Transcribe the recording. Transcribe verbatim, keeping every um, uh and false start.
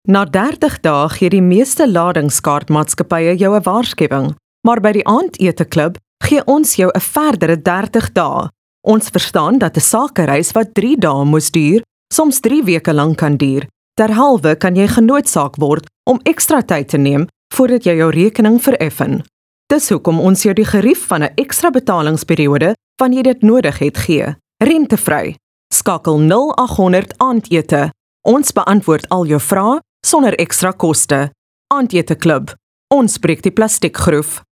Na dertig dae gee die meeste ladingskaartmaatskappye jou 'n waarskuwing, maar by die Aandete-klub gee ons jou 'n verdere dertig dae. Ons verstaan dat 'n sakereis wat drie dae moes duur, soms drie weke lank kan duur. Derhalwe kan jy genoodsaak word om ekstra tyd te neem voordat jy jou rekening vereffen. Dis hoekom ons jou die gerief van 'n ekstra betalingsperiode wanneer jy dit nodig het gee. Rentevry. Skakel nul agt honderd Aandete. Ons beantwoord al jou vrae sonder ekstra koste. Aandete Klub. Ons breek die plastiekgroef.